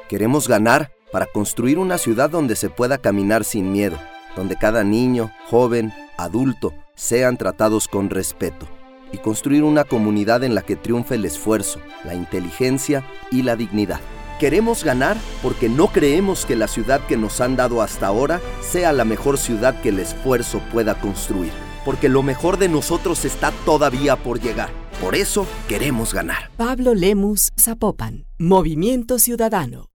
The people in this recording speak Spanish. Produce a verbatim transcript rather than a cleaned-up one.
Queremos ganar para construir una ciudad donde se pueda caminar sin miedo, donde cada niño, joven, adulto sean tratados con respeto, y construir una comunidad en la que triunfe el esfuerzo, la inteligencia y la dignidad. Queremos ganar porque no creemos que la ciudad que nos han dado hasta ahora sea la mejor ciudad que el esfuerzo pueda construir, porque lo mejor de nosotros está todavía por llegar. Por eso queremos ganar. Pablo Lemus Zapopan, Movimiento Ciudadano.